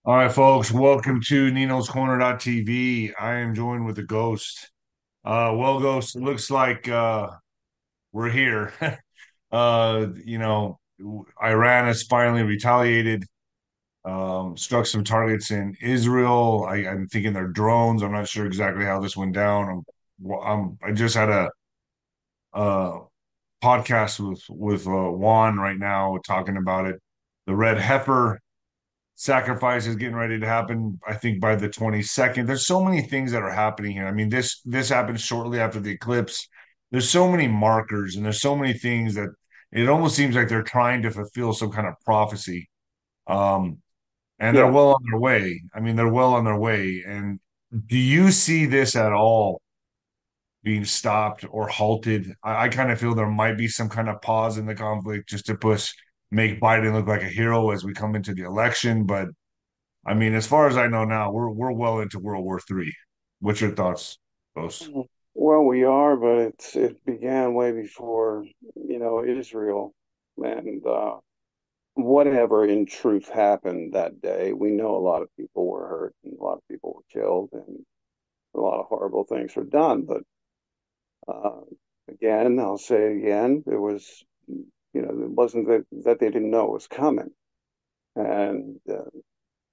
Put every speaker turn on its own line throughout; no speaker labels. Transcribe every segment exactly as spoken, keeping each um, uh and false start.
All right, folks, welcome to Nino's Corner T V. I am joined with the Ghost. Uh, well, Ghost, it looks like uh, we're here. uh, you know, Iran has finally retaliated, um, struck some targets in Israel. I, I'm thinking they're drones. I'm not sure exactly how this went down. I'm, well, I'm I just had a, a podcast with with uh, Juan right now talking about it. The red heifer sacrifice is getting ready to happen, I think, by the twenty-second. There's so many things that are happening here. I mean, this this happened shortly after the eclipse. There's so many markers and there's so many things that it almost seems like they're trying to fulfill some kind of prophecy. Um, and they're
Yeah.
well on their way. I mean, they're well on their way. And do you see this at all being stopped or halted? I, I kind of feel there might be some kind of pause in the conflict just to push, make Biden look like a hero as we come into the election. But I mean, as far as I know now, we're we're well into World War Three. What's your thoughts, Ghost?
Well, we are, but it's it began way before, you know, Israel and uh, whatever in truth happened that day. We know a lot of people were hurt and a lot of people were killed and a lot of horrible things were done. But uh, again, I'll say it again, it was, you know, it wasn't that that they didn't know it was coming. And uh,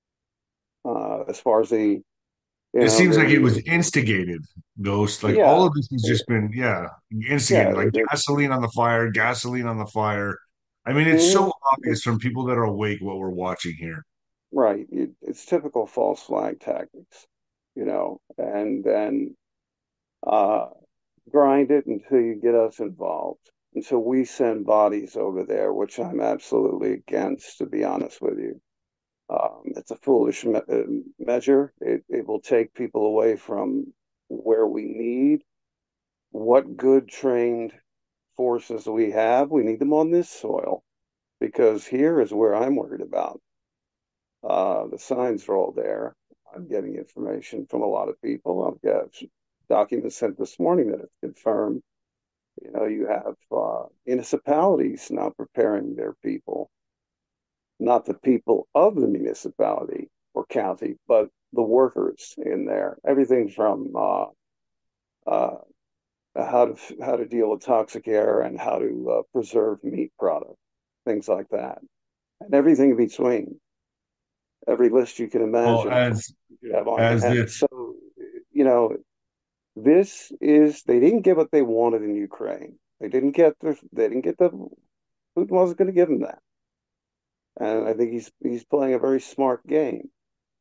uh, as far as the, you
It
know,
seems like it
the
was instigated, Ghost. Like all
yeah,
of this has just been, yeah,
yeah,
instigated. Like
the,
gasoline on the fire, gasoline on the fire. I mean, it's
mhm,
so obvious from people that are awake what we're watching here.
right. It, it's typical false flag tactics, you know, and then uh, grind it until you get us involved. Until we send bodies over there, which I'm absolutely against, to be honest with you. Um, it's a foolish me- uh, measure. It, it will take people away from where we need. What good trained forces we have, we need them on this soil because here is where I'm worried about. Uh, the signs are all there. I'm getting information from a lot of people. I've got documents sent this morning that have confirmed. You know, you have uh, municipalities now preparing their people, not the people of the municipality or county, but the workers in there. Everything from uh, uh, how to how to deal with toxic air and how to uh, preserve meat product, things like that, and everything in between. Every list you can
Well,
imagine
as
you have on
as
hand.
this,
So, you know, this is they didn't get what they wanted in Ukraine. They didn't get the they didn't get the Putin wasn't going to give them that. And I think he's he's playing a very smart game.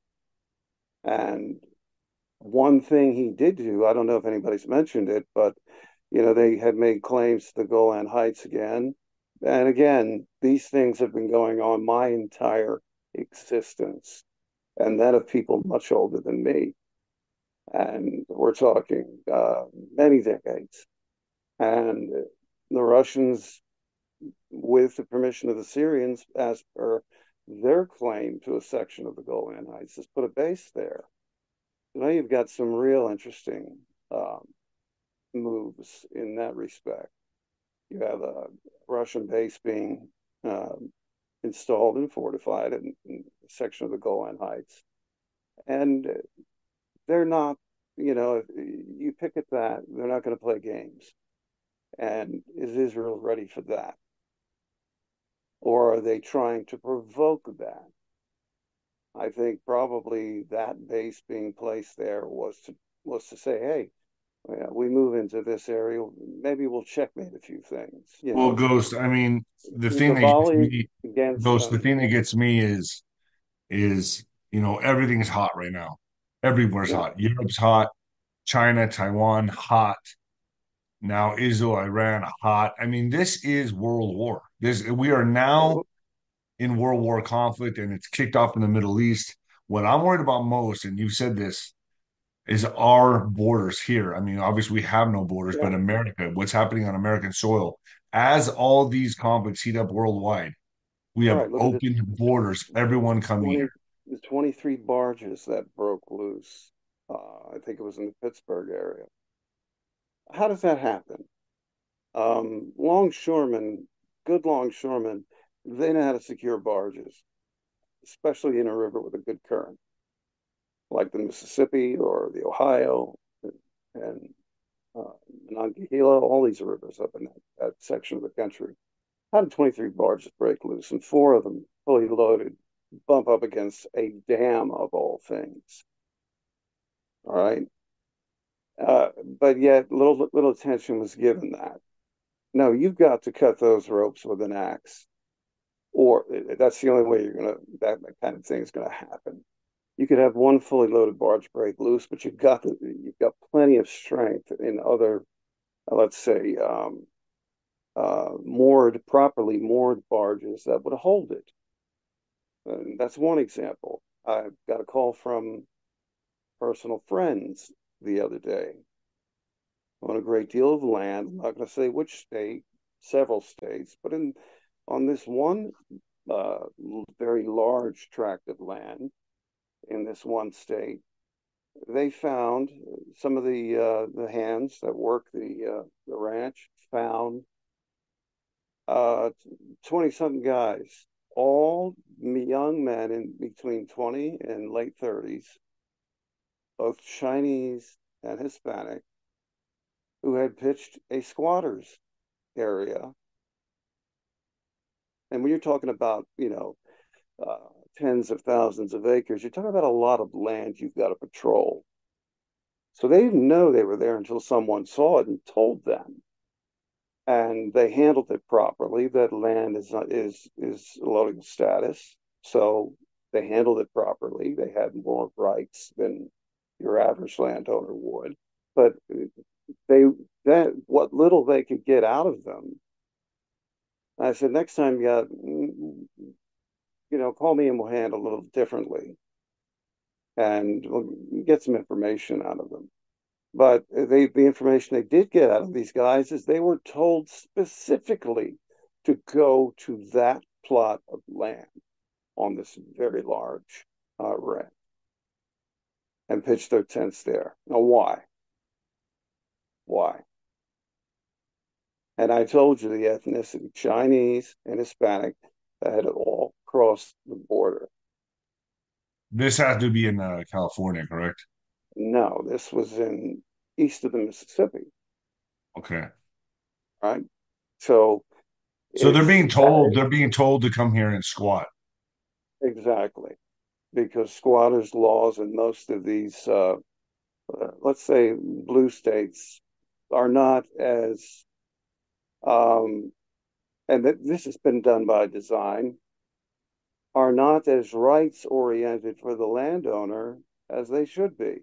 And one thing he did do, I don't know if anybody's mentioned it, but you know, they had made claims to the Golan Heights again. And again, these things have been going on my entire existence, and that of people much older than me. And we're talking uh, many decades. And the Russians, with the permission of the Syrians, as per their claim to a section of the Golan Heights, has put a base there. So now you've got some real interesting um, moves in that respect. You have a Russian base being um, installed and fortified in, in a section of the Golan Heights. And they're not, you know, if you pick at that, they're not going to play games. And is Israel ready for that? Or are they trying to provoke that? I think probably that base being placed there was to was to say, hey, we move into this area, maybe we'll checkmate a few things. You
well,
know,
Ghost. I mean, the thing
the
that gets
volley
me,
against
Ghost. The
um,
thing that gets me is is you know everything's hot right now. Everywhere's
yeah,
hot. Europe's hot. China, Taiwan, hot. Now Israel, Iran, hot. I mean, this is world war. This we are now
oh,
in world war conflict and it's kicked off in the Middle East. What I'm worried about most, and you said this, is our borders here. I mean, obviously we have no borders,
yeah,
but America, what's happening on American soil, as all these conflicts heat up worldwide, we have
right. Look at the,
open borders, everyone
the
coming here.
twenty the twenty-three barges that broke loose. Uh, I think it was in the Pittsburgh area. How does that happen? Um, longshoremen, good longshoremen, they know how to secure barges. especially in a river with a good current, like the Mississippi or the Ohio and uh, Monongahela, all these rivers up in that, that section of the country. How did twenty-three barges break loose and four of them fully loaded bump up against a dam of all things? All right. Uh, but yet little little attention was given that. No, you've got to cut those ropes with an axe, or that's the only way you're gonna that, that kind of thing is gonna happen. You could have one fully loaded barge break loose, but you've got the, you've got plenty of strength in other, uh, let's say, um, uh, moored properly moored barges that would hold it. And that's one example. I got a call from personal friends the other day on a great deal of land. I'm not going to say which state, several states, but in on this one uh, very large tract of land in this one state, they found some of the uh, the hands that work the uh, the ranch found uh, twenty something guys, all young men in between twenty and late thirties, both Chinese and Hispanic, who had pitched a squatters area. And when you're talking about, you know, uh, tens of thousands of acres, you're talking about a lot of land you've got to patrol. So they didn't know they were there until someone saw it and told them. And they handled it properly. That land is not, is is loading status, so they handled it properly. They had more rights than your average landowner would, but they that what little they could get out of them. I said, next time you got, you know, call me and we'll handle it a little differently, and we'll get some information out of them. But they, the information they did get out of these guys is they were told specifically to go to that plot of land on this very large uh, ranch and pitch their tents there. Now, why? Why? And I told you the ethnicity, Chinese and Hispanic, that had all crossed the border.
This has to be in uh, California, correct?
No, this was in east of the Mississippi,
Okay.
right? So
So they're
it's
being told they're being told to come here and squat.
exactly because squatters' laws in most of these, uh, uh, let's say, blue states, are not as, um, and th- this has been done by design, are not as rights oriented for the landowner as they should be.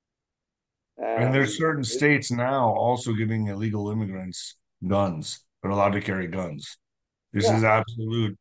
And there's
And
certain
it,
states now also giving illegal immigrants guns. They're allowed to carry guns. This
yeah,
is absolute.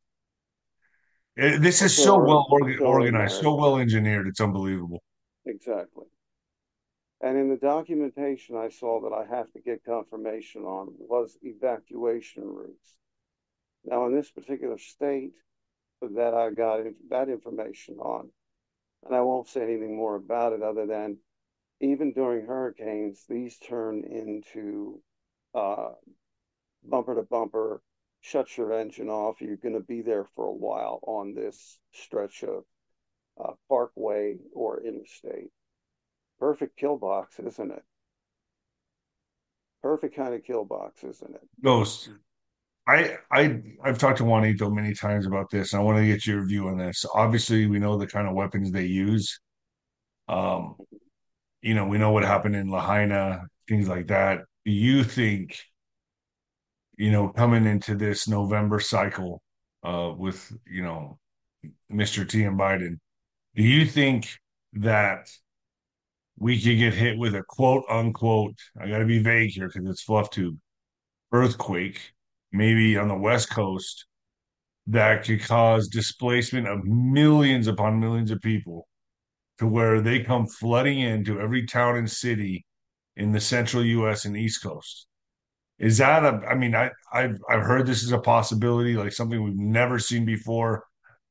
It, this is
so
so
are
well orga-
so are
organized, so
Americans.
well engineered. It's unbelievable.
Exactly. And in the documentation I saw that I have to get confirmation on was evacuation routes. Now, in this particular state that I got that information on, and I won't say anything more about it other than even during hurricanes, these turn into uh, bumper to bumper, shut your engine off. You're going to be there for a while on this stretch of uh, parkway or interstate. Perfect kill box, isn't it? Perfect kind of kill box, isn't it?
Ghost. I I I've talked to Juanito many times about this. And I want to get your view on this. Obviously, we know the kind of weapons they use. Um, you know, we know what happened in Lahaina, things like that. Do you think, you know, coming into this November cycle uh with, you know, Mister T and Biden, do you think that we could get hit with a quote unquote, I got to be vague here because it's fluff tube, earthquake, maybe on the West Coast that could cause displacement of millions upon millions of people to where they come flooding into every town and city in the central U S and East Coast? Is that a, I mean, I, I've, I've heard this is a possibility, like something we've never seen before.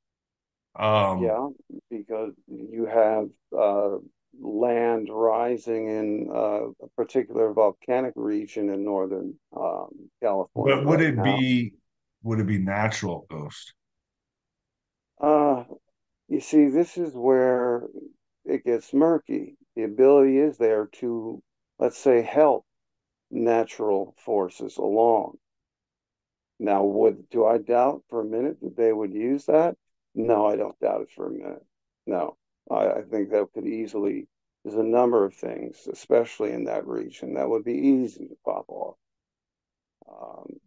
Um,
Yeah, because you have uh, land rising in uh, a particular volcanic region in northern um, California
but would
right
it
now.
be, would it be natural, Ghost?
Uh, You see, this is where it gets murky. The ability is there to, let's say, help natural forces along. Now, would do I doubt for a minute that they would use that? No, I don't doubt it for a minute. No, I, I think that could easily, there's a number of things, especially in that region, that would be easy to pop off. Um,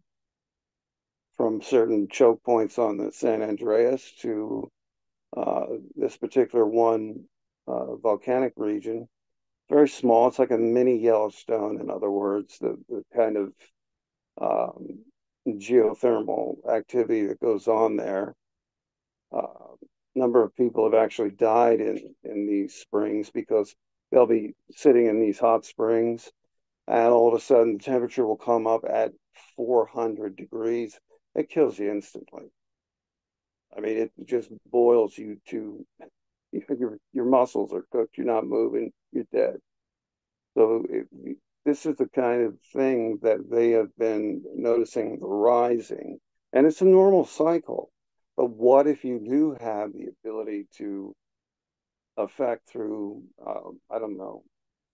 from certain choke points on the San Andreas to uh, this particular one uh, volcanic region, very small. It's like a mini Yellowstone, in other words, the, the kind of um, geothermal activity that goes on there. Uh, number of people have actually died in in these springs because they'll be sitting in these hot springs, and all of a sudden the temperature will come up at four hundred degrees. It kills you instantly. I mean, it just boils you to your your muscles are cooked. You're not moving. You're dead. So it, this is the kind of thing that they have been noticing rising, and it's a normal cycle. But what if you do have the ability to affect through, uh, I don't know,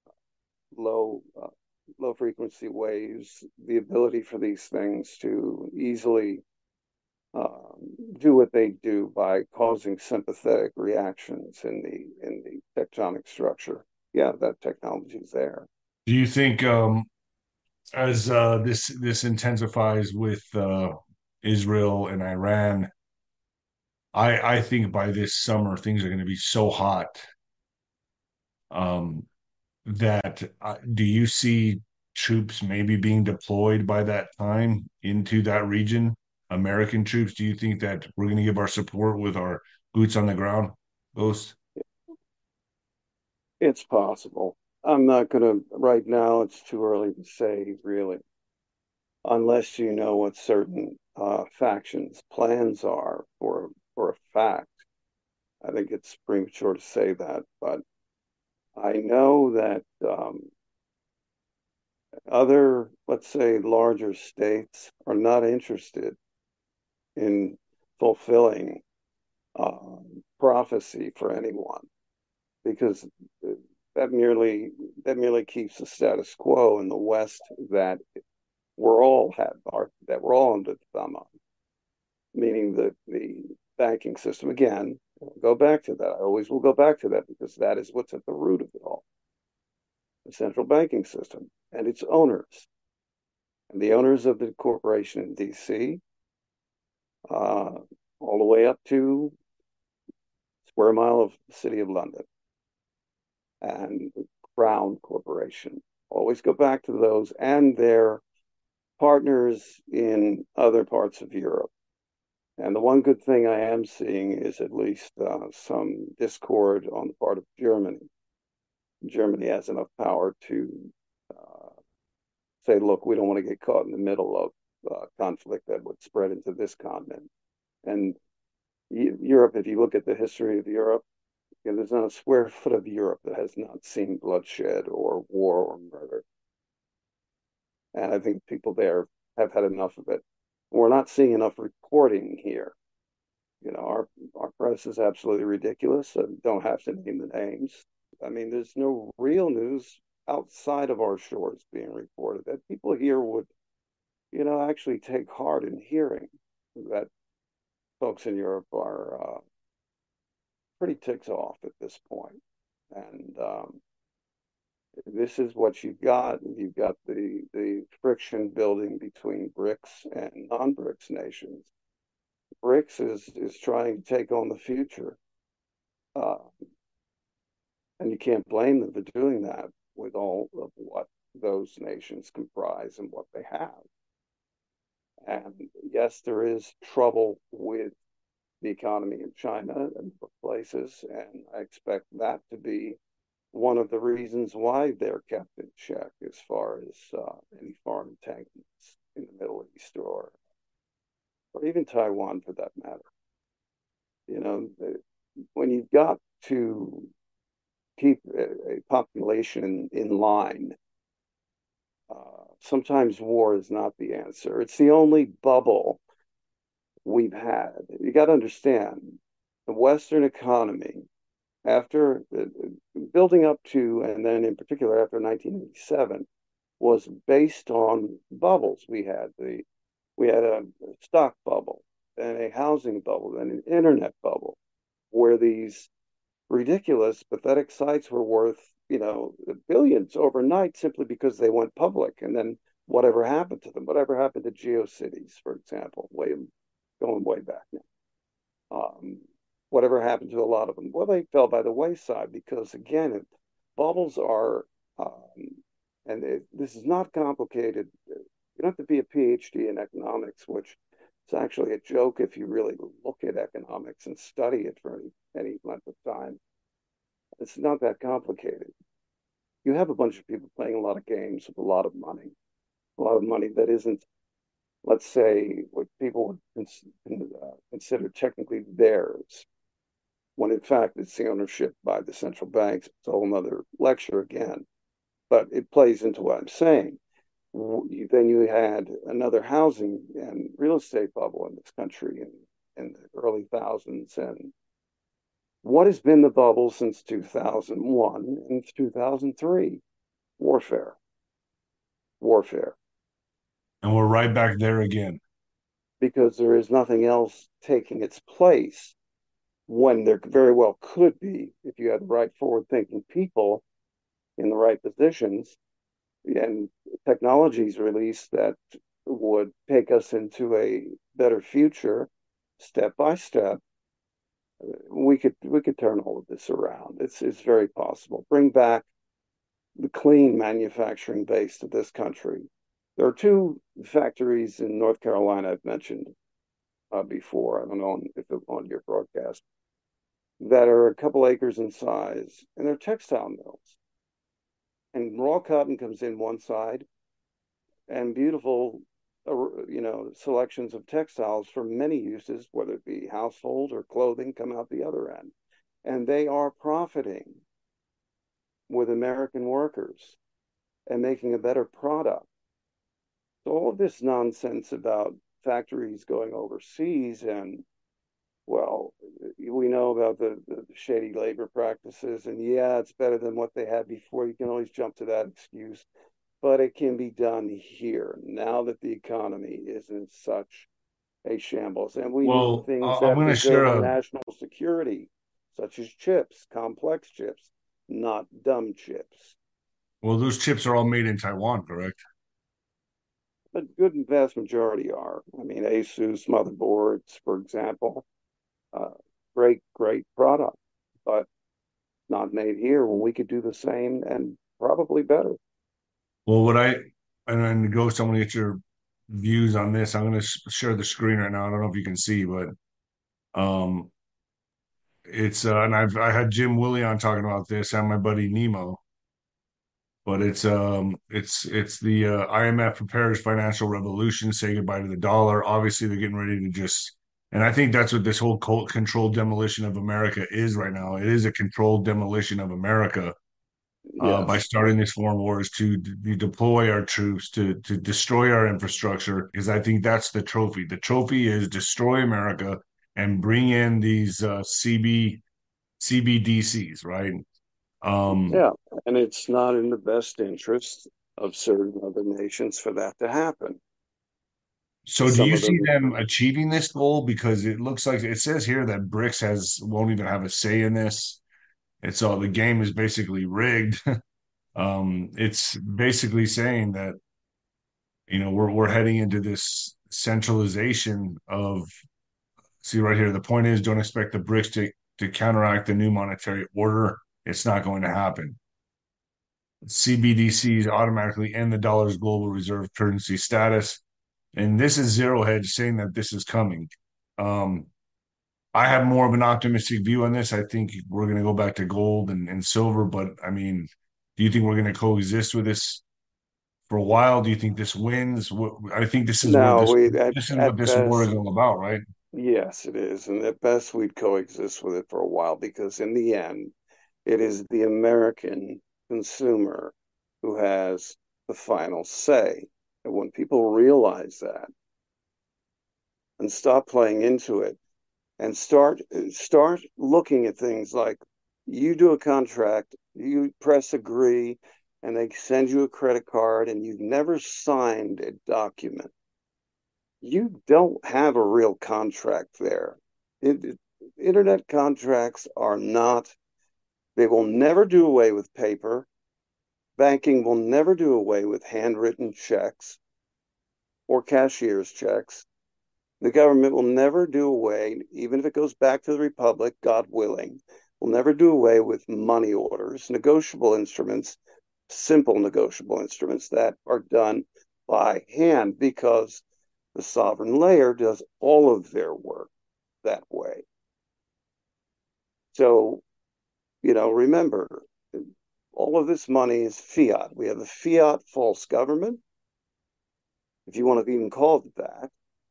low uh, low frequency waves, the ability for these things to easily um, do what they do by causing sympathetic reactions in the in the tectonic structure? Yeah, that technology is there.
Do you think um, as uh, this this intensifies with uh, Israel and Iran, I I think by this summer things are going to be so hot um, that uh, do you see troops maybe being deployed by that time into that region? American troops, do you think that we're going to give our support with our boots on the ground, Ghost?
It's possible. I'm not going to, right now, it's too early to say, really, unless you know what certain uh, factions' plans are for, for a fact. I think it's premature to say that, but I know that um, other, let's say, larger states are not interested in fulfilling uh, prophecy for anyone because that merely that merely keeps the status quo in the West that we're all had our that we're all under the thumb on, meaning the the banking system. Again, I'll go back to that. I always will go back to that because that is what's at the root of it all. The central banking system and its owners. And the owners of the corporation in D C, uh, all the way up to square mile of the city of London and the Crown Corporation. Always go back to those and their partners in other parts of Europe. And the one good thing I am seeing is at least uh, some discord on the part of Germany. Germany has enough power to uh, say, look, we don't want to get caught in the middle of uh, conflict that would spread into this continent. And Europe, if you look at the history of Europe, you know, there's not a square foot of Europe that has not seen bloodshed or war or murder. And I think people there have had enough of it. We're not seeing enough reporting here. You know, our our press is absolutely ridiculous. I don't have to name the names. I mean, there's no real news outside of our shores being reported that people here would, you know, actually take heart in hearing that folks in Europe are uh, pretty ticked off at this point. And um, this is what you've got. You've got the the friction building between BRICS and non-BRICS nations. BRICS is is trying to take on the future, uh, and you can't blame them for doing that with all of what those nations comprise and what they have. And yes, there is trouble with the economy in China and places, and I expect that to be one of the reasons why they're kept in check as far as uh, any foreign entanglements in the Middle East or or even Taiwan for that matter. You know, when you've got to keep a, a population in line, uh, sometimes war is not the answer. It's the only bubble we've had. You got to understand, the Western economy after uh, building up to, and then in particular after nineteen eighty-seven, was based on bubbles. We had the we had a stock bubble and a housing bubble and an internet bubble, where these ridiculous, pathetic sites were worth, you know, billions overnight simply because they went public. And then whatever happened to them, whatever happened to GeoCities, for example, way going way back now. Um, Whatever happened to a lot of them? Well, they fell by the wayside because, again, it, bubbles are, um, and it, this is not complicated. You don't have to be a PhD in economics, which is actually a joke if you really look at economics and study it for any, any length of time. It's not that complicated. You have a bunch of people playing a lot of games with a lot of money, a lot of money that isn't, let's say, what people would cons- uh, consider technically theirs, when in fact it's the ownership by the central banks. It's a whole other lecture again, but it plays into what I'm saying. Then you had another housing and real estate bubble in this country in, in the early thousands. And what has been the bubble since two thousand one and two thousand three? Warfare. Warfare.
And we're right back there again.
Because there is nothing else taking its place when there very well could be if you had the right forward thinking people in the right positions and technologies released that would take us into a better future step by step. We could we could turn all of this around. It's it's very possible. Bring back the clean manufacturing base to this country. There are two factories in North Carolina I've mentioned uh, before. I don't know if it on your broadcast, that are a couple acres in size, and they're textile mills. And raw cotton comes in one side, and beautiful, uh, you know, selections of textiles for many uses, whether it be household or clothing, come out the other end. And they are profiting with American workers and making a better product. So all of this nonsense about factories going overseas and, well, we know about the, the shady labor practices, and yeah, it's better than what they had before. You can always jump to that excuse, but it can be done here now that the economy is in such a shambles, and we need
Well,
things
uh, I'm
that
going to share
preserve our
a.
national security, such as chips, complex chips, not dumb chips.
Well, those chips are all made in Taiwan, correct?
But good and vast majority are. I mean, ASUS motherboards, for example, uh, great, great product, but not made here when we could do the same and probably better.
Well, what I and then Ghost, I'm going to get your views on this. I'm going to sh share the screen right now. I don't know if you can see, but um, it's uh, and I've I had Jim Willie on talking about this and my buddy Nemo, but it's um it's it's the uh, I M F prepares financial revolution, say goodbye to the dollar. Obviously, they're getting ready to just, and I think that's what this whole cult controlled demolition of America is right now. It is a controlled demolition of America uh, by
Yes.
starting this foreign wars to de deploy our troops to to destroy our infrastructure. Because I think that's the trophy. The trophy is destroy America and bring in these uh, C B C B D Cs, right? Um,
Yeah. And it's not in the best interest of certain other nations for that to happen.
So do
Some
you
of
see
them,
them achieving this goal? Because it looks like it says here that BRICS has won't even have a say in this. It's all the game is basically rigged. Um, it's basically saying that, you know, we're we're heading into this centralization of, see right here, the point is don't expect the BRICS to to counteract the new monetary order. It's not going to happen. C B D Cs automatically end the dollar's global reserve currency status. And this is Zero Hedge saying that this is coming. Um, I have more of an optimistic view on this. I think we're going to go back to gold and, and silver. But I mean, do you think we're going to coexist with this for a while? Do you think this wins? What, I think this is what
no,
this
we at,
this is what
at
this war is
best,
all about, right?
yes, it is. And at best, we'd coexist with it for a while because in the end, it is the American consumer who has the final say. And when people realize that and stop playing into it, and start start looking at things like you do a contract, you press agree, and they send you a credit card, and you've never signed a document. You don't have a real contract there. It, it, internet contracts are not, they will never do away with paper. Banking will never do away with handwritten checks or cashier's checks. The government will never do away, even if it goes back to the Republic, God willing, will never do away with money orders, negotiable instruments, simple negotiable instruments that are done by hand because the sovereign layer does all of their work that way. So, you know, remember, all of this money is fiat. We have a fiat false government, if you want to even call it that.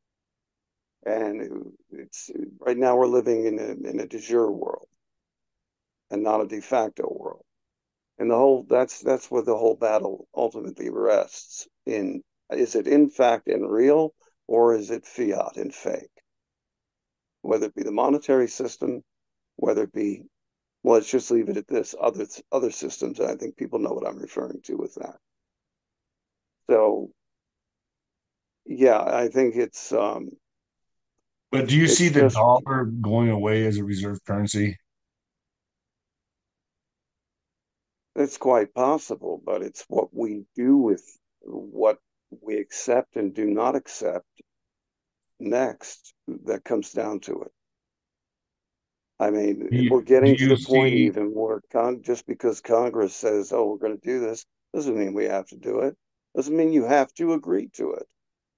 And it's right now we're living in a, in a de jure world and not a de facto world. And the whole that's that's where the whole battle ultimately rests in: is it in fact and real, or is it fiat and fake? Whether it be the monetary system, whether it be, well, let's just leave it at this, other other systems. And I think people know what I'm referring to with that. So yeah, I think it's um
But do
it's
you see
it's
the
just
dollar going away as a reserve currency?
it's quite possible, but it's what we do with what we accept and do not accept next that comes down to it. I mean,
Do you,
we're
do
getting to
you
the point
see
even where con- just because Congress says, "Oh, we're going to do this," doesn't mean we have to do it. Doesn't mean you have to agree to it.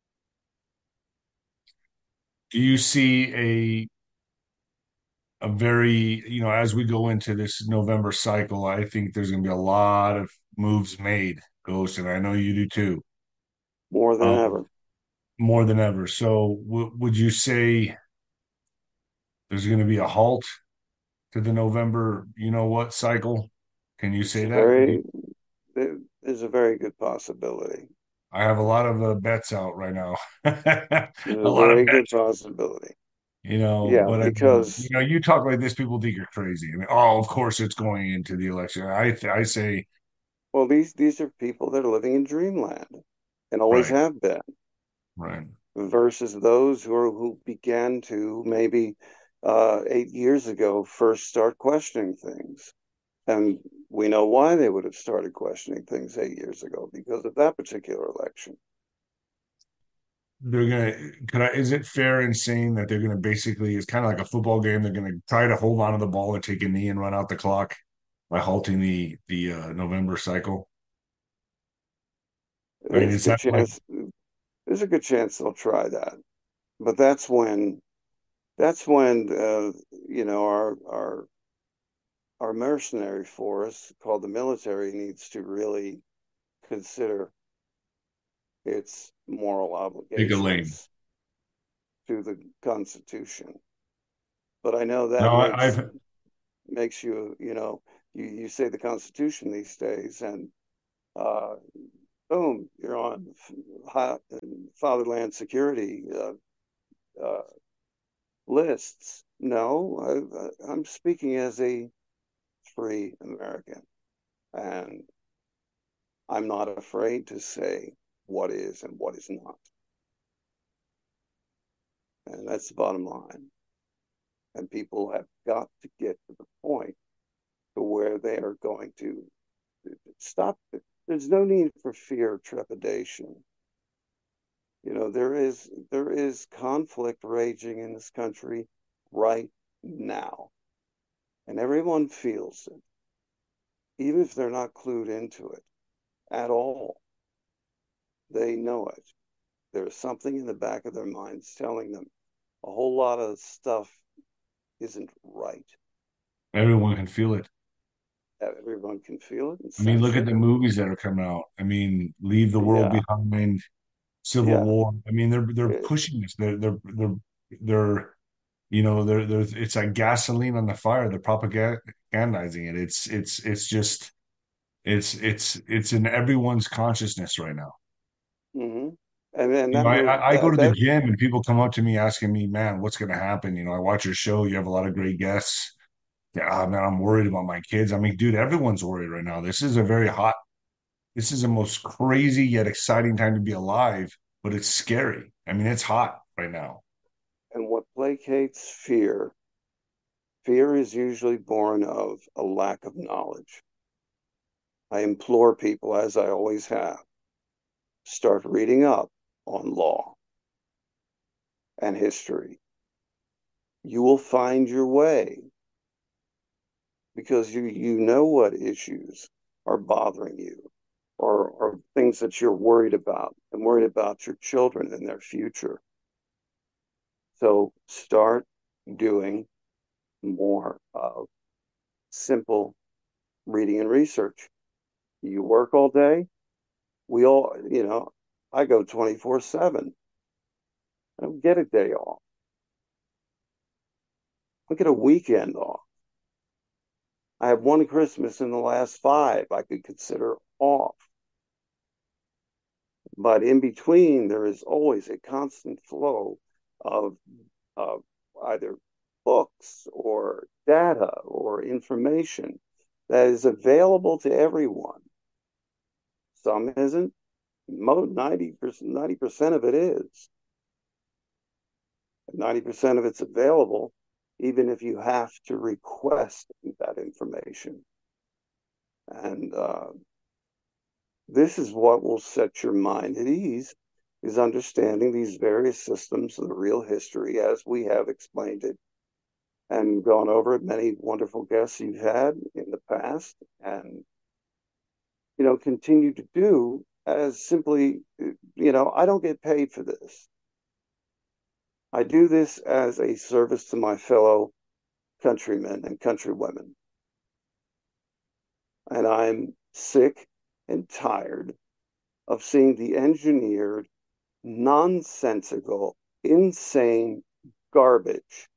do you see a a very, you know, as we go into this November cycle, I think there's going to be a lot of moves made, Ghost, and I know you do too,
More than
um,
ever.
more than ever. So, w would you say there's going to be a halt to the November, you know what, cycle? Can you
It's
say
a
that? Can you,
very there's a very good possibility.
I have a lot of uh, bets out right now,
There's
a
a
lot of
very good
bets,
possibility.
you know.
Yeah,
But I mean, you
because
know, you talk like this, people think you're crazy. I mean, oh, of course it's going into the election. I I say,
well, these these are people that are living in dreamland and always
right,
have been,
right.
versus those who are who began to maybe uh, eight years ago first start questioning things. And we know why they would have started questioning things eight years ago because of that particular election.
They're gonna could I is it fair in saying that they're gonna basically, it's kind of like a football game, they're gonna try to hold on to the ball and take a knee and run out the clock by halting the the uh, November cycle? I mean,
There's a
is
good
that like
chance. There's a good chance they'll try that, but that's when that's when uh, you know our our our mercenary force called the military needs to really consider its moral
pick a lane?
obligations to the Constitution. But I know
No,
that
I,
makes
I've
makes you you know you you say the Constitution these days, and uh, boom, you're on fatherland security uh, uh, lists. No, I, I'm speaking as a free American, and I'm not afraid to say what is and what is not. And that's the bottom line. And people have got to get to the point to where they are going to stop. There's no need for fear or trepidation. You know, there is there is conflict raging in this country right now, and everyone feels it, even if they're not clued into it at all. They know it. There's something in the back of their minds telling them a whole lot of stuff isn't right.
everyone can feel it.
Everyone can feel it and
I mean,
sense
look at
it.
the movies that are coming out. I mean, Leave the World
Yeah,
Behind, Civil
yeah.
War. I mean, they're they're
It,
pushing this. They're they're they're they're you know, they're there's it's like gasoline on the fire. They're propagandizing it. It's it's it's just it's it's it's in everyone's consciousness right now.
mm-hmm. And then
You know,
that
I,
movie
I I go
that
to the
that
gym and people come up to me asking me, man, what's going to happen? You know, I watch your show. You have a lot of great guests. Yeah, ah, man, I'm worried about my kids. I mean, dude, everyone's worried right now. This is a very hot, this is the most crazy yet exciting time to be alive, but it's scary. I mean, it's hot right now.
and what placates fear, fear is usually born of a lack of knowledge. I implore people, as I always have, start reading up on law and history. You will find your way because you you know what issues are bothering you or, or things that you're worried about and worried about your children and their future. So start doing more of simple reading and research. You work all day. We all, you know, I go twenty-four seven. I don't get a day off. I get a weekend off. I have one Christmas in the last five I could consider off. But in between, there is always a constant flow of, of either books or data or information that is available to everyone. Some isn't. Most ninety percent, ninety percent of it is. ninety percent of it's available, even if you have to request that information. And uh, this is what will set your mind at ease, is understanding these various systems of the real history as we have explained it and gone over it. Many wonderful guests you've had in the past, and you know, continue to do as simply, you know, I don't get paid for this. I do this as a service to my fellow countrymen and countrywomen. And I'm sick and tired of seeing the engineered, nonsensical, insane garbage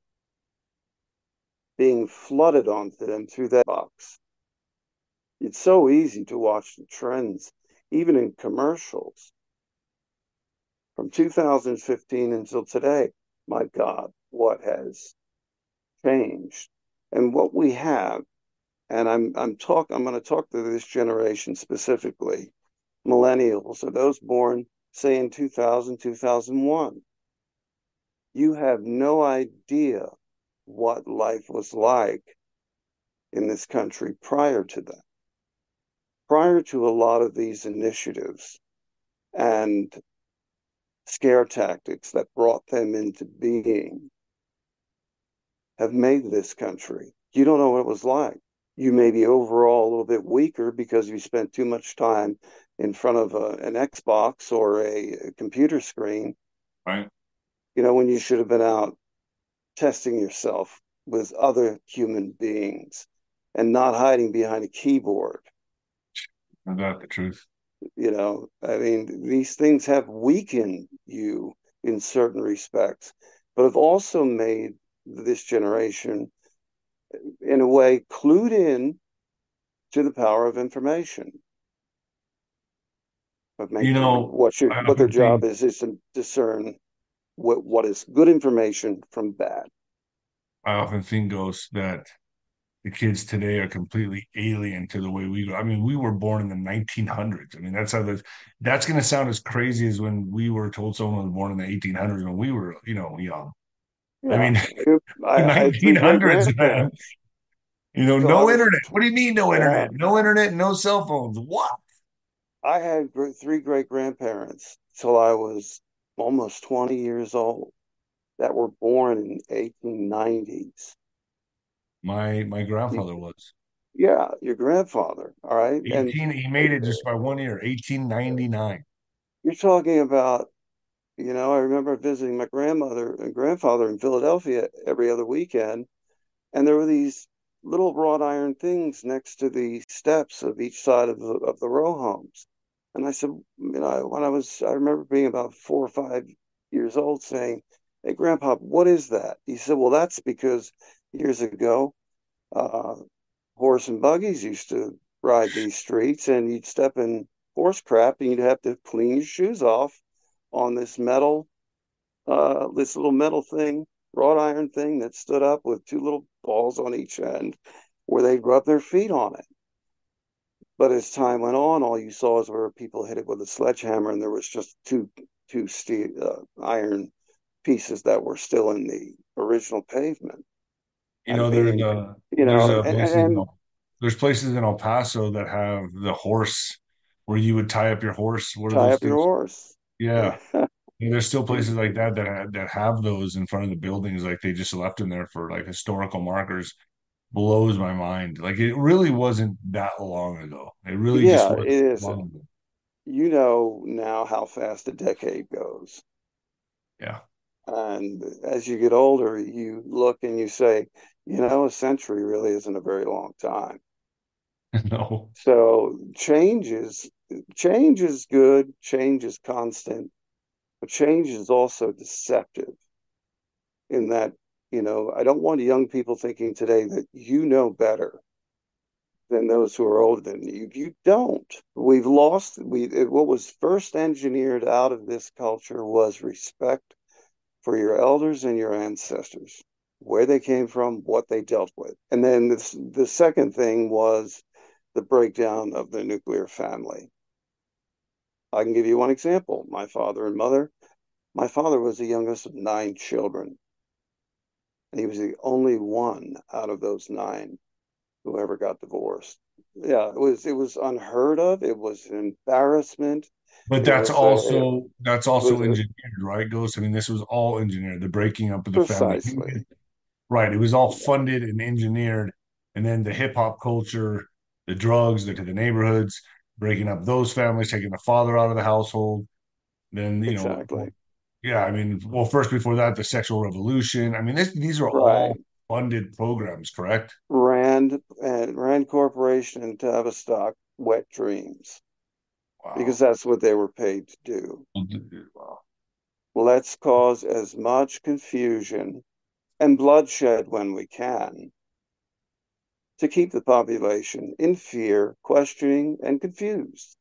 being flooded onto them through that box. It's so easy to watch the trends, even in commercials from two thousand fifteen until today. My God, what has changed? And what we have, and I'm I'm talk I'm going to talk to this generation specifically, millennials, or those born, say, in two thousand, two thousand one. You have no idea what life was like in this country prior to that, prior to a lot of these initiatives and scare tactics that brought them into being have made this country. You don't know what it was like. You may be overall a little bit weaker because you spent too much time in front of a, an Xbox or a, a computer screen,
Right.
you know, when you should have been out testing yourself with other human beings and not hiding behind a keyboard.
Is that the truth?
You know, I mean, these things have weakened you in certain respects, but have also made this generation, in a way, clued in to the power of information. But
You
making
know,
what your
I
what their
often
job
think
is is to discern what what is good information from bad.
I often think, Ghost, that the kids today are completely alien to the way we go. I mean, we were born in the nineteen hundreds. I mean, that's how the that's going to sound as crazy as when we were told someone was born in the eighteen hundreds when we were, you know, young. I
Yeah,
mean,
I, I had three great
nineteen hundreds, man.
grandparents.
You know,
So I
no
was,
internet. What do you mean no
yeah,
internet? No internet, no cell phones. What?
I had three great grandparents till I was almost twenty years old that were born in eighteen nineties.
My my grandfather was
Yeah, your grandfather, all right? And
eighteen. He made it just by one year, eighteen ninety-nine.
you're talking about, you know, I remember visiting my grandmother and grandfather in Philadelphia every other weekend, and there were these little wrought iron things next to the steps of each side of the of the row homes. And I said, you know, when I was, I remember being about four or five years old, saying, "Hey, Grandpa, what is that?" He said, "Well, that's because years ago, uh, horse and buggies used to ride these streets, and you'd step in horse crap, and you'd have to clean your shoes off on this metal, uh, this little metal thing, wrought iron thing that stood up with two little balls on each end where they'd rub their feet on it. But as time went on, all you saw is where people hit it with a sledgehammer, and there was just two two steel uh, iron pieces that were still in the original pavement
You
and
know, there's
being,
uh
you
there's
know,
a
and,
places in
and
El, there's places in El Paso that have the horse where you would tie up your horse. What are
tie
those
up your
things?
horse.
Yeah. And there's still places like that that have, that have those in front of the buildings, like they just left them there for like historical markers. Blows my mind. Like it really wasn't that long ago. It really just
Yeah, it
wasn't long
isn't.
ago.
You know now how fast a decade goes.
Yeah.
And as you get older, you look and you say, you know, a century really isn't a very long time.
No.
So change is change is good, change is constant, but change is also deceptive in that, you know, I don't want young people thinking today that you know better than those who are older than you. You don't. We've lost we what was first engineered out of this culture was respect for your elders and your ancestors, where they came from, what they dealt with. And then this, the second thing was the breakdown of the nuclear family. I can give you one example. My father and mother. My father was the youngest of nine children, and he was the only one out of those nine who ever got divorced. Yeah, it was it was unheard of. It was an embarrassment.
But
It
that's
was a it
also that's
was
also
a
engineered, right, Ghost? I mean, this was all engineered, the breaking up of the family
precisely.
unit. Right. It was all funded and engineered. And then the hip hop culture, the drugs, the, the neighborhoods, breaking up those families, taking the father out of the household. Then, you know, well,
Exactly.
yeah, I mean, well, first before that, the sexual revolution. I mean, this, these are
Right.
all funded programs, correct?
Rand and Rand Corporation and Tavistock wet dreams because
Wow.
that's what they were paid to do.
Wow.
Let's cause as much confusion and bloodshed when we can to keep the population in fear, questioning, and confused.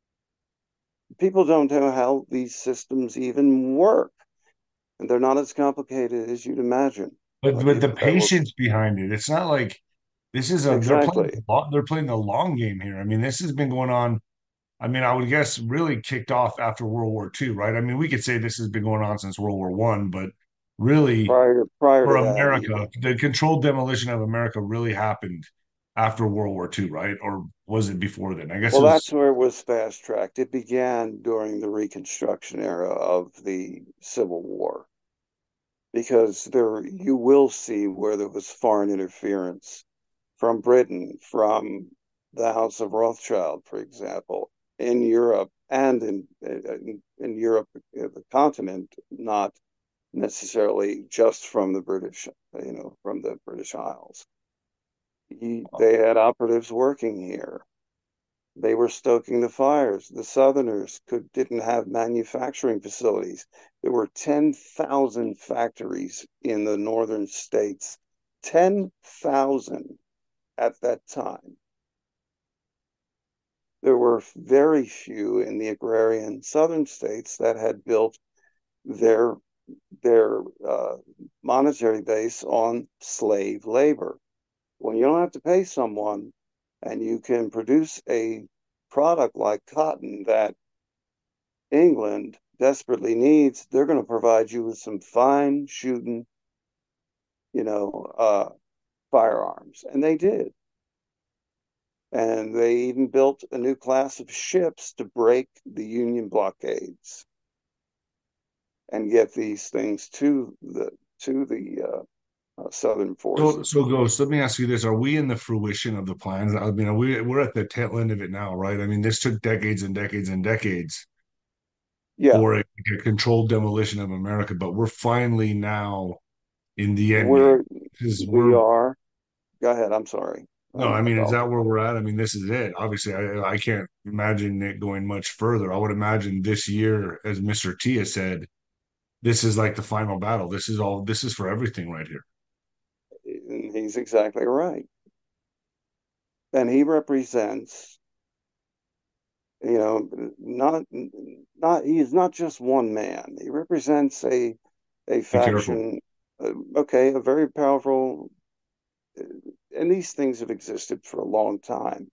People don't know how these systems even work, and they're not as complicated as you'd imagine.
But
But
but the
even that will
patience behind it, it's not like this is a they're playing
exactly
they're playing the long game here. I mean, this has been going on. I mean, I would guess really kicked off after World War Two, right? I mean, we could say this has been going on since World War One, but really
prior prior
for
to that even.
America, the controlled demolition of America really happened after World War Two, right? Or was it before then? I guess
Well,
it was
that's where it was fast tracked. It began during the Reconstruction era of the Civil War, because there you will see where there was foreign interference from Britain, from the House of Rothschild, for example, in Europe and in in, in Europe, uh, the continent, not necessarily just from the British, you know, from the British Isles. He, they had operatives working here. They were stoking the fires. The Southerners could didn't have manufacturing facilities. There were ten thousand factories in the northern states. ten thousand at that time. There were very few in the agrarian southern states that had built their their uh, monetary base on slave labor. When you don't have to pay someone and you can produce a product like cotton that England desperately needs, they're going to provide you with some fine shooting, you know, uh, firearms. And they did. And they even built a new class of ships to break the Union blockades and get these things to the to the uh, uh, Southern
so
forces.
so Ghost, let me ask you this. Are we in the fruition of the plans? I mean, are we we're at the tail end of it now, right? I mean, this took decades and decades and decades
Yeah,
for a, a controlled demolition of America, but we're finally now in the end game.
we're
Because
we
we're
are. Go ahead. I'm sorry.
no,
I'm
I
not
mean, is
involved.
that where we're at? I mean, this is it. Obviously, I I can't imagine it going much further. I would imagine this year, as Mister T has said, this is like the final battle. This is all. This is for everything right here.
And he's exactly right. And he represents You know, not not he's not just one man. He represents a a
Be careful.
faction, uh, okay, a very powerful, uh, and these things have existed for a long time.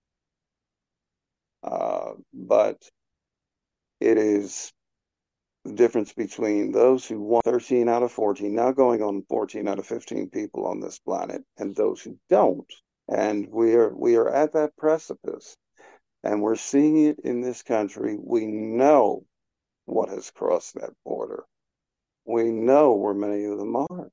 Uh, but it is the difference between those who want thirteen out of fourteen, now going on fourteen out of fifteen people on this planet, and those who don't. And we are we are at that precipice, and we're seeing it in this country. We know what has crossed that border. We know where many of them are.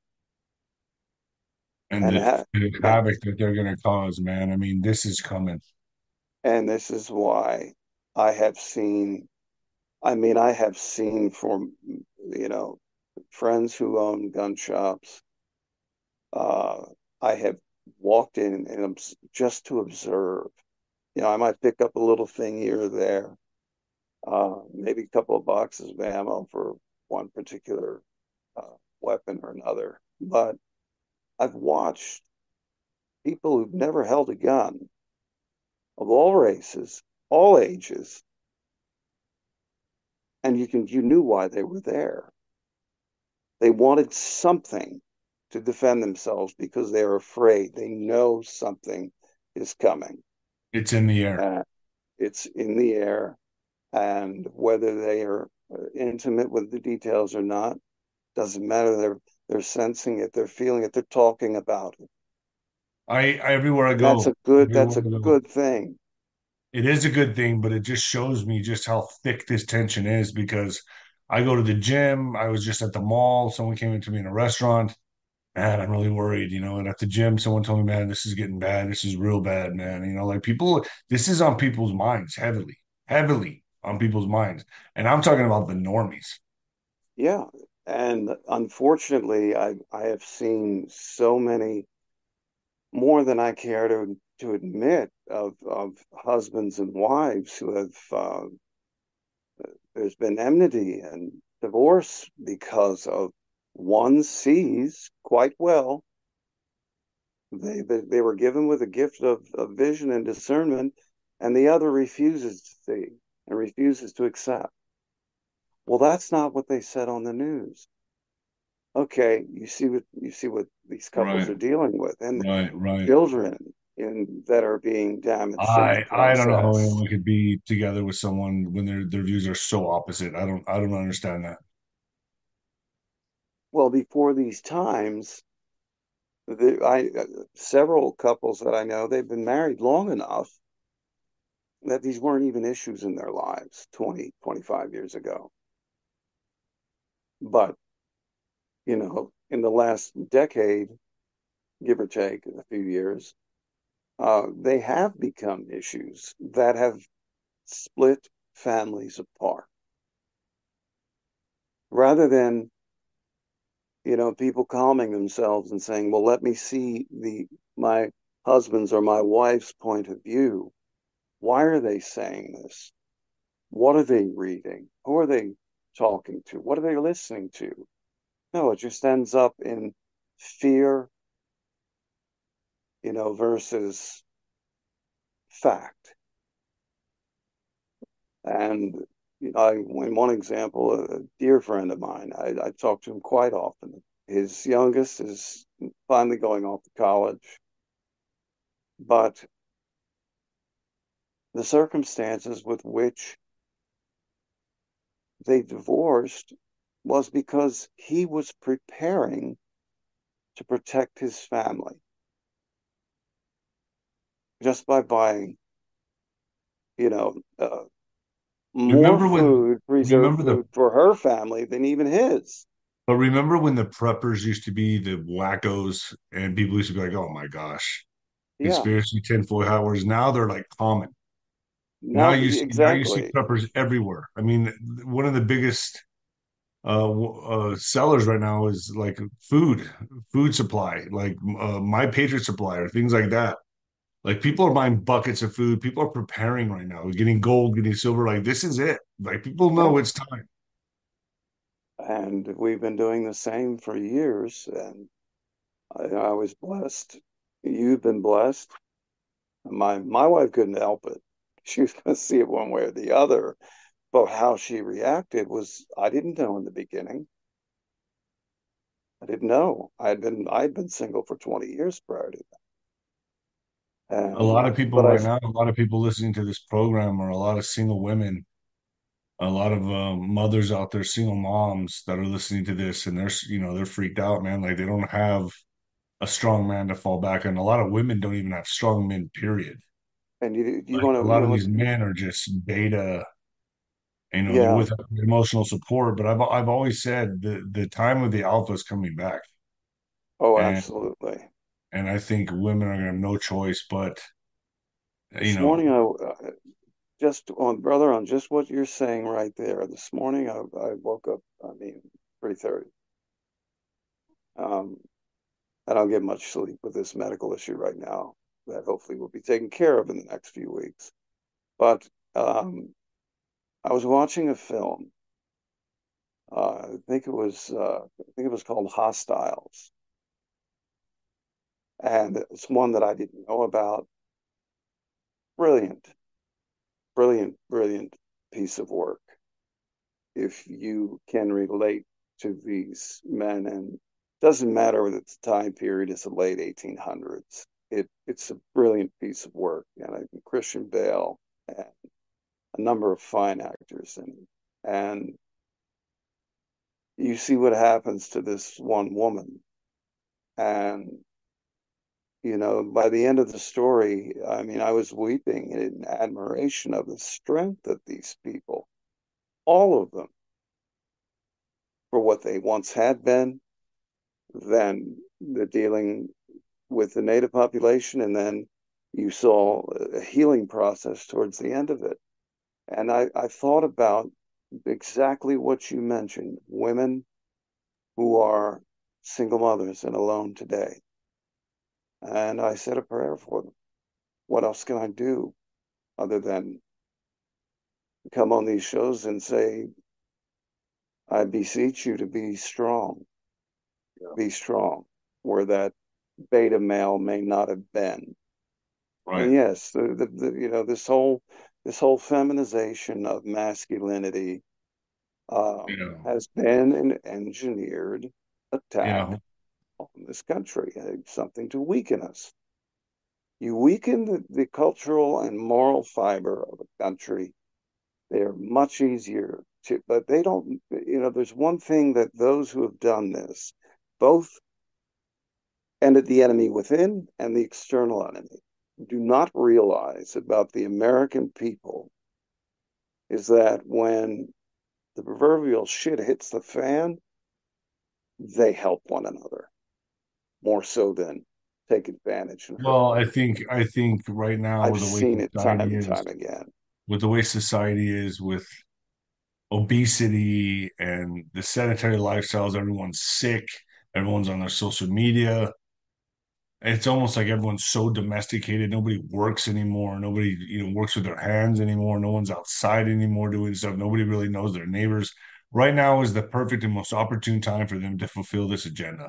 And
And
the,
ha-
the
and,
havoc that they're going to cause, man. I mean, this is coming.
and this is why I have seen, I mean, I have seen from, you know, friends who own gun shops. Uh, I have walked in and just to observe. You know, I might pick up a little thing here or there, uh, maybe a couple of boxes of ammo for one particular uh, weapon or another. But I've watched people who've never held a gun of all races, all ages, and you can you knew why they were there. They wanted something to defend themselves because they're afraid. They know something is coming.
It's in the air.
Uh, it's in the air, and whether they are uh, intimate with the details or not doesn't matter. They're they're sensing it. They're feeling it. They're talking about it.
I, I everywhere I
And that's
go,
a good.
everywhere
That's a
I go,
good thing.
it is a good thing, but it just shows me just how thick this tension is because I go to the gym. I was just at the mall. Someone came into me in a restaurant. Man, I'm really worried, you know. And at the gym, someone told me, man, this is getting bad. This is real bad, man. You know, like people, this is on people's minds heavily, heavily on people's minds. And I'm talking about the normies.
Yeah, and unfortunately, I I have seen so many more than I care to to admit of of husbands and wives who have uh, there's been enmity and divorce because of one sees quite well they they, they were given with a gift of, of vision and discernment, and the other refuses to see and refuses to accept. Well, that's not what they said on the news. Okay, you see what you see what these couples
Right,
are dealing with, and
right, right.
children in that are being damaged in the
I I don't know how
process.
anyone could be together with someone when their their views are so opposite. I don't I don't understand that.
Well, before these times, the, I several couples that I know, they've been married long enough that these weren't even issues in their lives twenty, twenty-five years ago. But, you know, in the last decade, give or take a few years, uh, they have become issues that have split families apart rather than, you know, people calming themselves and saying, well, let me see the my husband's or my wife's point of view. Why are they saying this? What are they reading? Who are they talking to? What are they listening to? No, it just ends up in fear, you know, versus fact. And you know, I, in one example, a dear friend of mine, I, I talk to him quite often. His youngest is finally going off to college, but the circumstances with which they divorced was because he was preparing to protect his family just by buying, you know, uh, more
Remember when
food, preserved
remember the
food for her family than even his.
but remember when the preppers used to be the wackos and people used to be like, oh my gosh,
Yeah.
conspiracy tinfoil hat, whereas now they're like common. Now
Now,
you see now you see
exactly.
preppers everywhere. I mean, one of the biggest uh, uh sellers right now is like food, food supply, like uh, My Patriot Supply or things like that. Like people are buying buckets of food. People are preparing right now, getting gold, getting silver. Like this is it. Like people
Yeah.
know it's time.
And we've been doing the same for years. And I, I was blessed. You've been blessed. My my wife couldn't help it. she was going to see it one way or the other. But how she reacted was, I didn't know in the beginning. I didn't know. I had been I had been single for twenty years prior to that.
A
And
lot
uh,
of people
but I
right now, a lot of people listening to this program are a lot of single women, a lot of uh, mothers out there, single moms that are listening to this, and they're, you know, they're freaked out, man. Like they don't have a strong man to fall back on. A lot of women don't even have strong men, period.
and you you
Like
want
a
to, you
lot
know
of
what?
these men are just beta, you know, they're
Yeah.
with emotional support. But I've I've always said the the time of the alpha is coming back.
Oh,
And
absolutely.
and I think women are gonna have no choice but, you
This
know,
morning, I uh, just on brother on just what you're saying right there. This morning, I, I woke up. I mean, three thirty. Um, I don't get much sleep with this medical issue right now. That hopefully will be taken care of in the next few weeks. But um, I was watching a film. Uh, I think it was uh, I think it was called Hostiles, and it's one that I didn't know about. Brilliant, brilliant, brilliant piece of work. If you can relate to these men, and doesn't matter whether it's time period is the late eighteen hundreds. It it's a brilliant piece of work, and I think Christian Bale and a number of fine actors in it. And you see what happens to this one woman, and you know, by the end of the story, I mean, I was weeping in admiration of the strength of these people, all of them, for what they once had been, then the dealing with the native population, and then you saw a healing process towards the end of it. And I, I thought about exactly what you mentioned, women who are single mothers and alone today. And I said a prayer for them. What else can I do other than come on these shows and say, I beseech you to be strong,
yeah,
be strong, where that beta male may not have been. And
right,
yes, the, the, the you know this whole this whole feminization of masculinity
you
um,
know,
has been an engineered
you
attack
know,
on this country, uh, something to weaken us. You weaken the, the cultural and moral fiber of a country, they're much easier to, but they don't, you know, there's one thing that those who have done this, both ended the enemy within and the external enemy, do not realize about the American people is that when the proverbial shit hits the fan, they help one another more so than take advantage and hurt
well,
one.
I think I think right now
I've
with the way
seen it time
society
and
is,
time again.
with the way society is, with obesity and the sedentary lifestyles, everyone's sick, everyone's on their social media. It's almost like everyone's so domesticated. Nobody works anymore. Nobody, you know, works with their hands anymore. No one's outside anymore doing stuff. Nobody really knows their neighbors. Right now is the perfect and most opportune time for them to fulfill this agenda.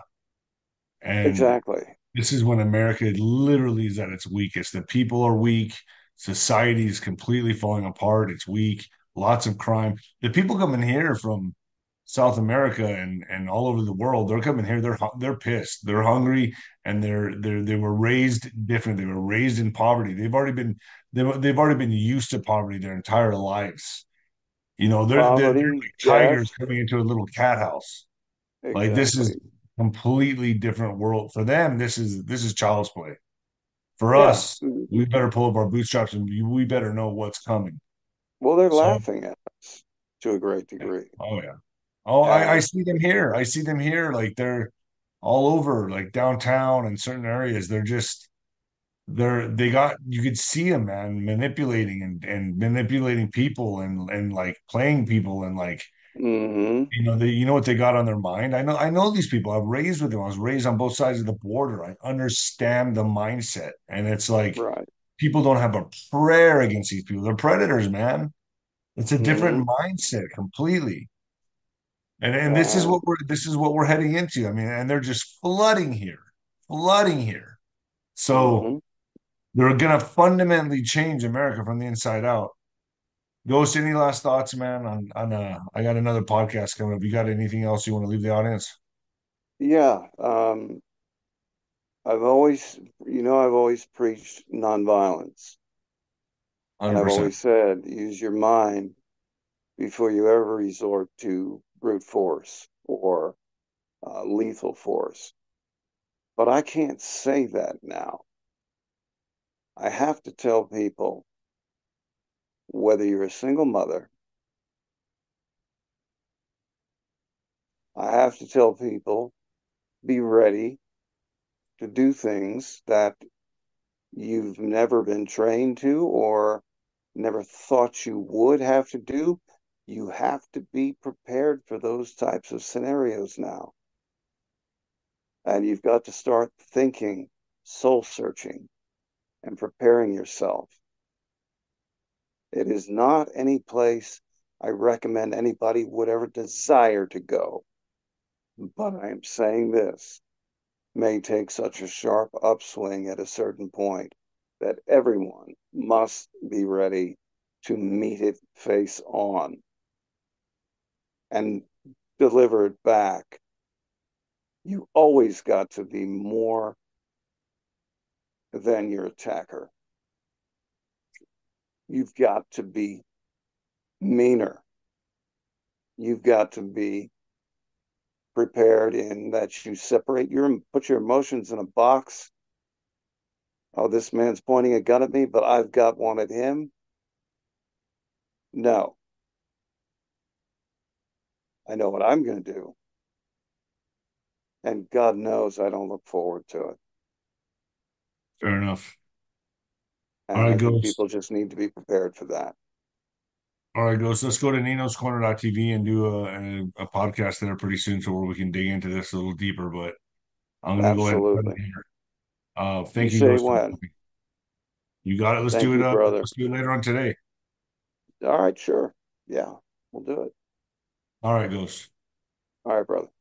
And
Exactly.
this is when America literally is at its weakest. The people are weak. Society is completely falling apart. It's weak. Lots of crime. The people coming here from South America and and all over the world, they're coming here. They're hu- they're pissed. They're hungry, and they're they're they were raised different. They were raised in poverty. They've already been they've they've already been used to poverty their entire lives. You know, they're they're, they're
Poverty,
like tigers
death,
coming into a little cat house. Like this is
exactly.
completely different world for them. This is this is child's play. For
Yeah.
us, we better pull up our bootstraps and we we better know what's coming.
Well, they're
So,
laughing at us to a great
yeah.
degree.
Oh yeah. Oh, I, I
And
see them here. I see them here. Like they're all over, like downtown and certain areas. They're just they're they got you could see them, man, manipulating and and manipulating people and and like playing people and like
hmm
you know they you know what they got on their mind. I know I know these people. I was raised with them. I was raised on both sides of the border. I understand the mindset, and it's like
right.
people don't have a prayer against these people. They're predators, man. It's a
hmm
different mindset completely. And and this is
And
what we're this is what we're heading into. I mean, and they're just flooding here, flooding here. So
hmm
They're gonna fundamentally change America from the inside out. Ghost, any last thoughts, man? On on uh, I got another podcast coming up. You got anything else you want to leave the audience?
Yeah, um, I've always, you know, I've always preached nonviolence, and I've
one hundred percent.
always said use your mind before you ever resort to brute force or uh, lethal force. But I can't say that now. I have to tell people whether you're a single mother, I have to tell people be ready to do things that you've never been trained to or never thought you would have to do. You have to be prepared for those types of scenarios now. And you've got to start thinking, soul searching, and preparing yourself. It is not any place I recommend anybody would ever desire to go. But I am saying this may take such a sharp upswing at a certain point that everyone must be ready to meet it face on and deliver it back. You always got to be more than your attacker. You've got to be meaner. You've got to be prepared in that you separate your put your emotions in a box. Oh, this man's pointing a gun at me, but I've got one at him. No, I know what I'm going to do. And God knows I don't look forward to it.
Fair enough. All
And
right,
I think
Ghost.
people just need to be prepared for that.
All right, Ghost. Let's go to Nino's Corner dot T V and do a, a, a podcast there pretty soon, so where we can dig into this a little deeper. But I'm gonna go ahead and cut it
Absolutely.
here. Uh,
You
thank you,
say
Ghost. For
when.
coming. You got it. Let's
Thank
do it.
you,
Uh,
brother.
let's do it later on today.
All right, sure. Yeah, we'll do it.
All right, Ghost.
All right, brother.